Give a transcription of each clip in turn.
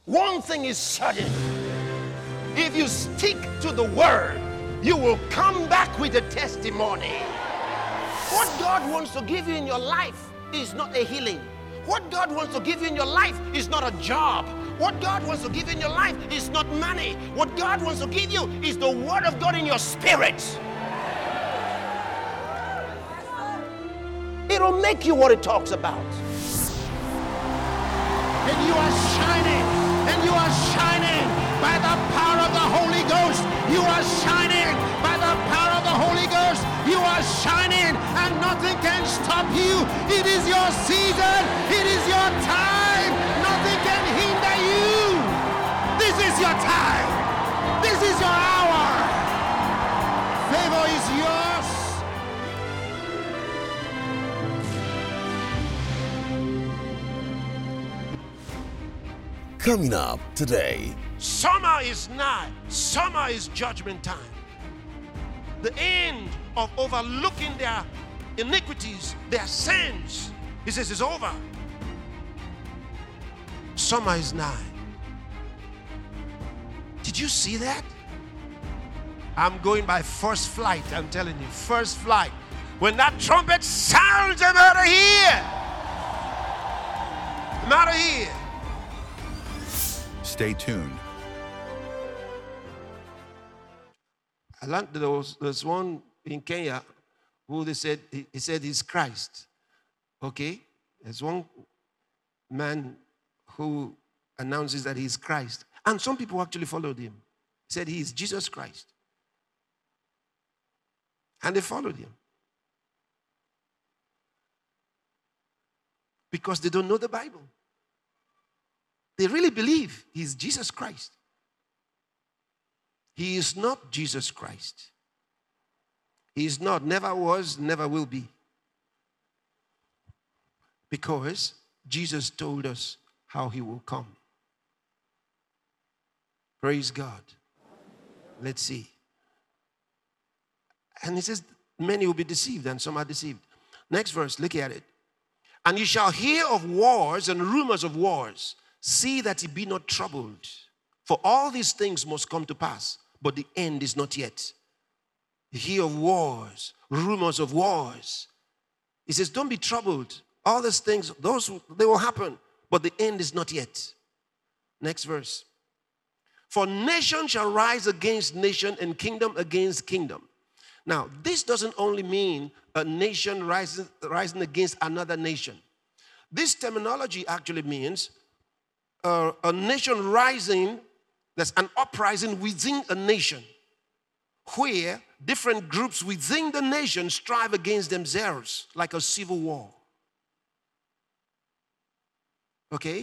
One thing is certain. If you stick to the word, you will come back with a testimony. What God wants to give you in your life is not a healing. What God wants to give you in your life is not a job. What God wants to give you in your life is not money. What God wants to give you is the word of God in your spirit. It'll make you what it talks about. And you are shining. And you are shining by the power of the Holy Ghost. You are shining by the power of the Holy Ghost. You are shining and nothing can stop you. It is your season. It is your time. Nothing can hinder you. This is your time. This is your hour. Favor is yours. Coming up today. Summer is nigh. Summer is judgment time. The end of overlooking their iniquities, their sins. He says it's over. Summer is nigh. Did you see that? I'm going by first flight, I'm telling you. First flight. When that trumpet sounds, I'm out of here. I'm out of here. Stay tuned. I learned there's one in Kenya who they said, he said he's Christ. Okay? There's one man who announces that he's Christ. And some people actually followed him. He said he is Jesus Christ. And they followed him. Because they don't know the Bible. They really believe he's Jesus Christ. He is not Jesus Christ. He is not, never was, never will be. Because Jesus told us how he will come. Praise God. Let's see. And he says, many will be deceived, and some are deceived. Next verse, look at it. And you shall hear of wars and rumors of wars. See that ye be not troubled. For all these things must come to pass, but the end is not yet. You hear of wars, rumors of wars. He says, don't be troubled. All these things, they will happen, but the end is not yet. Next verse. For nation shall rise against nation and kingdom against kingdom. Now, this doesn't only mean a nation rising against another nation. This terminology actually means a nation rising, there's an uprising within a nation where different groups within the nation strive against themselves like a civil war. Okay?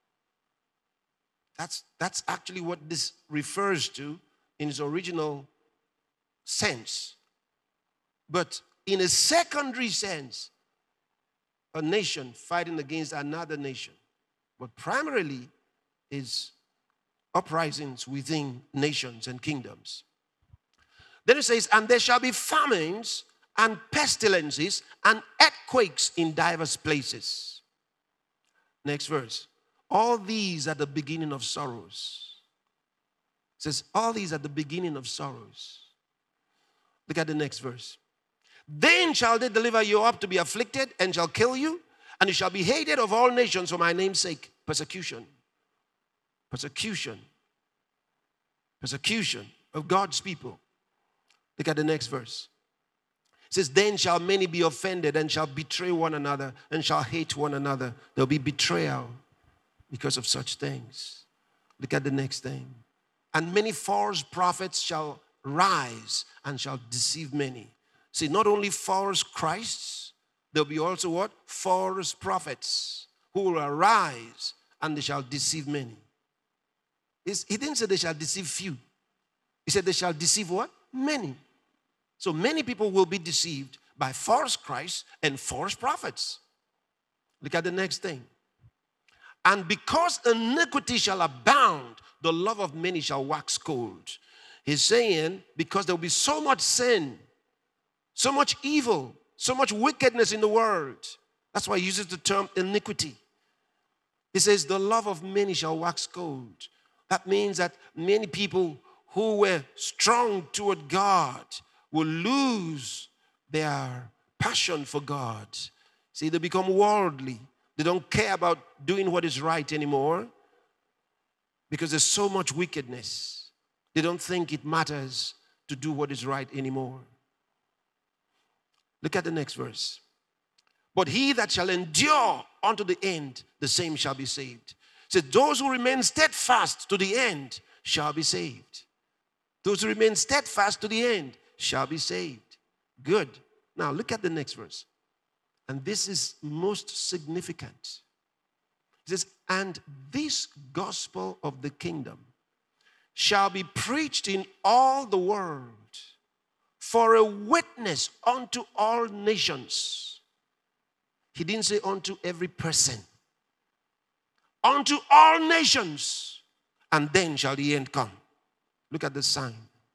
That's actually what this refers to in its original sense. But in a secondary sense, a nation fighting against another nation. But primarily is uprisings within nations and kingdoms. Then it says, and there shall be famines and pestilences and earthquakes in diverse places. Next verse. All these are the beginning of sorrows. It says, all these are the beginning of sorrows. Look at the next verse. Then shall they deliver you up to be afflicted and shall kill you, and you shall be hated of all nations for my name's sake. Persecution. Persecution. Persecution of God's people. Look at the next verse. It says, then shall many be offended and shall betray one another and shall hate one another. There will be betrayal because of such things. Look at the next thing. And many false prophets shall rise and shall deceive many. See, not only false Christs, there'll be also what? False prophets who will arise and they shall deceive many. He didn't say they shall deceive few. He said they shall deceive what? Many. So many people will be deceived by false Christs and false prophets. Look at the next thing. And because iniquity shall abound, the love of many shall wax cold. He's saying because there will be so much sin, so much evil, so much wickedness in the world. That's why he uses the term iniquity. He says, the love of many shall wax cold. That means that many people who were strong toward God will lose their passion for God. See, they become worldly. They don't care about doing what is right anymore because there's so much wickedness. They don't think it matters to do what is right anymore. Look at the next verse. But he that shall endure unto the end, the same shall be saved. So those who remain steadfast to the end shall be saved. Those who remain steadfast to the end shall be saved. Good. Now look at the next verse. And this is most significant. It says, and this gospel of the kingdom shall be preached in all the world for a witness unto all nations. He didn't say unto every person. Unto all nations. And then shall the end come. Look at the sign.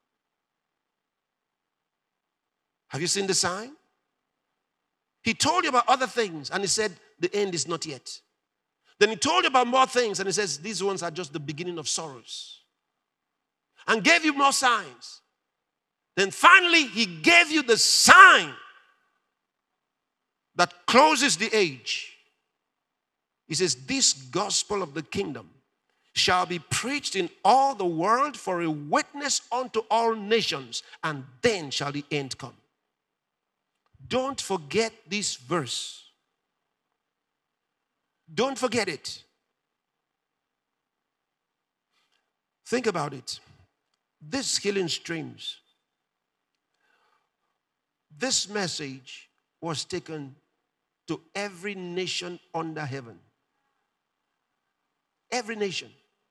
Have you seen the sign? He told you about other things and he said the end is not yet. Then he told you about more things and he says these ones are just the beginning of sorrows. And gave you more signs. Then finally he gave you the sign that closes the age. He says this gospel of the kingdom shall be preached in all the world for a witness unto all nations, and then shall the end come. Don't forget this verse. Don't forget it. Think about it. This healing streams. This message was taken to every nation under heaven. Every nation.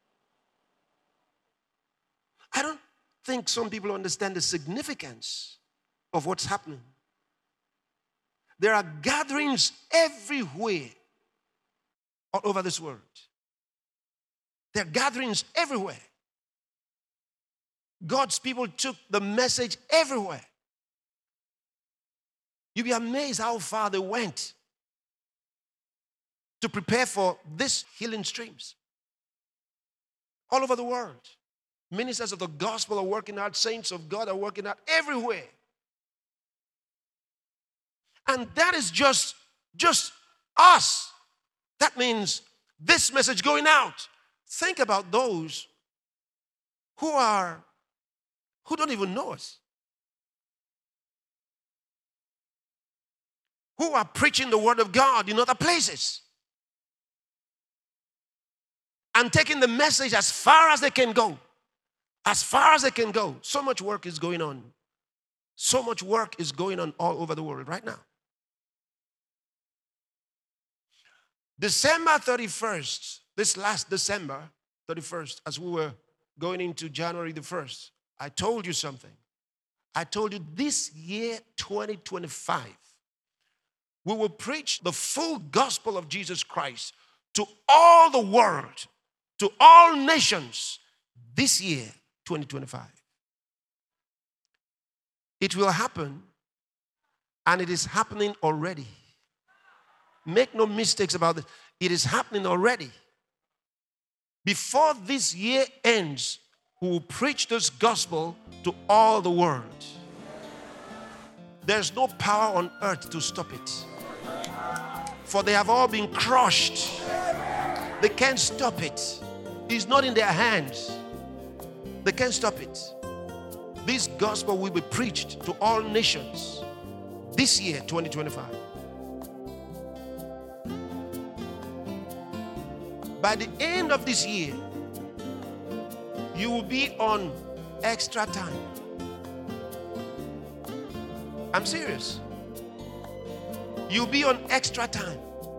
I don't think some people understand the significance of what's happening. There are gatherings everywhere all over this world. There are gatherings everywhere. God's people took the message everywhere. You'll be amazed how far they went to prepare for this healing streams. All over the world. Ministers of the gospel are working out. Saints of God are working out everywhere. And that is just us. That means this message going out. Think about those who don't even know us. Who are preaching the word of God in other places. And taking the message as far as they can go. As far as they can go. So much work is going on. So much work is going on all over the world right now. December 31st, this last December 31st, as we were going into January the 1st, I told you something. I told you this year, 2025, we will preach the full gospel of Jesus Christ to all the world, to all nations, this year, 2025. It will happen, and it is happening already. Make no mistakes about it. It is happening already. Before this year ends, we will preach this gospel to all the world. There's no power on earth to stop it. For they have all been crushed. They can't stop it. It's not in their hands. They can't stop it. This gospel will be preached to all nations this year, 2025. By the end of this year, you will be on extra time. I'm serious. You'll be on extra time.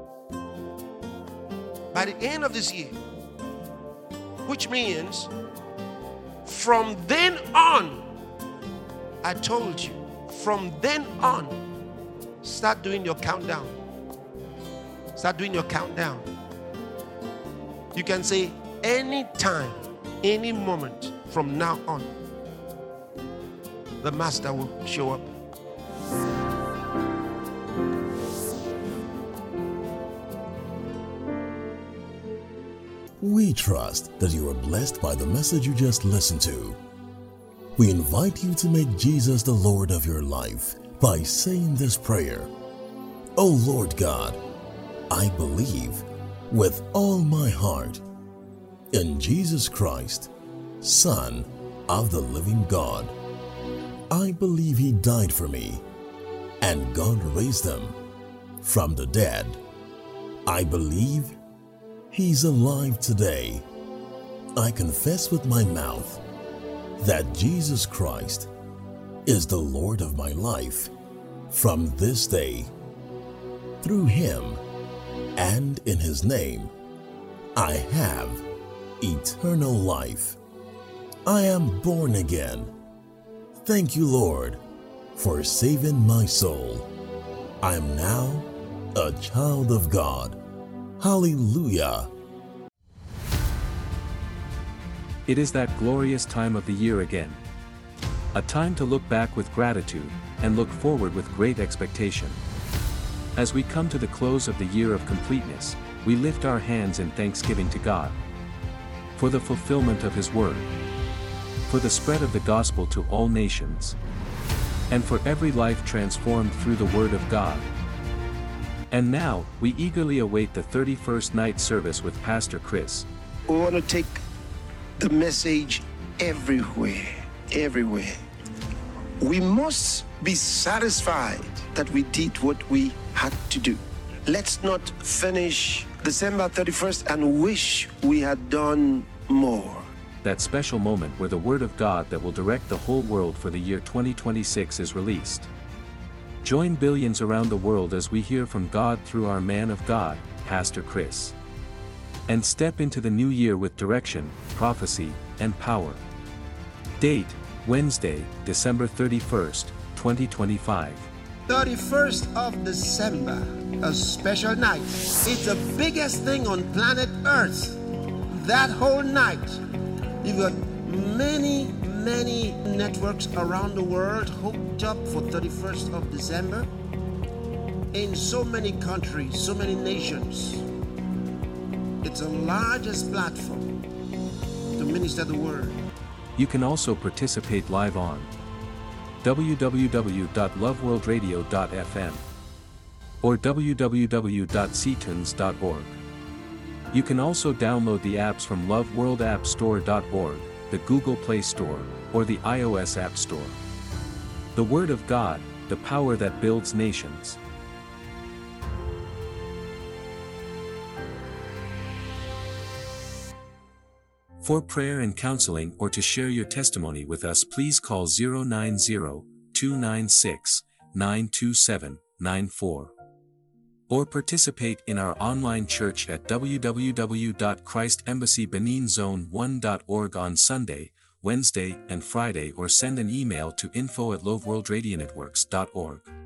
By the end of this year. Which means from then on, I told you, from then on, start doing your countdown. Start doing your countdown. You can say any time, any moment from now on, the Master will show up. We trust that you are blessed by the message you just listened to. We invite you to make Jesus the Lord of your life by saying this prayer. O Lord God, I believe with all my heart in Jesus Christ, Son of the living God. I believe He died for me, and God raised Him from the dead. I believe He's alive today. I confess with my mouth that Jesus Christ is the Lord of my life from this day. Through Him and in His name, I have eternal life. I am born again. Thank you, Lord, for saving my soul. I am now a child of God. Hallelujah. It is that glorious time of the year again. A time to look back with gratitude and look forward with great expectation. As we come to the close of the year of completeness, we lift our hands in thanksgiving to God for the fulfillment of His word, for the spread of the gospel to all nations, and for every life transformed through the word of God. And now, we eagerly await the 31st night service with Pastor Chris. We want to take the message everywhere, everywhere. We must be satisfied that we did what we had to do. Let's not finish December 31st and wish we had done more. That special moment where the Word of God that will direct the whole world for the year 2026 is released. Join billions around the world as we hear from God through our man of God, Pastor Chris. And step into the new year with direction, prophecy, and power. Date, Wednesday, December 31st, 2025. 31st of December, a special night. It's the biggest thing on planet Earth. That whole night, you've got many networks around the world hooked up for 31st of December. In so many countries, so many nations. It's the largest platform to minister the word. You can also participate live on www.loveworldradio.fm or www.ctunes.org. You can also download the apps from loveworldappstore.org, the Google Play Store, or the iOS App Store. The Word of God, the power that builds nations. For prayer and counseling or to share your testimony with us, please call 090-296-92794. Or participate in our online church at www.christembassybeninzone1.org on Sunday, Wednesday, and Friday, or send an email to info@loveworldradionetworks.org.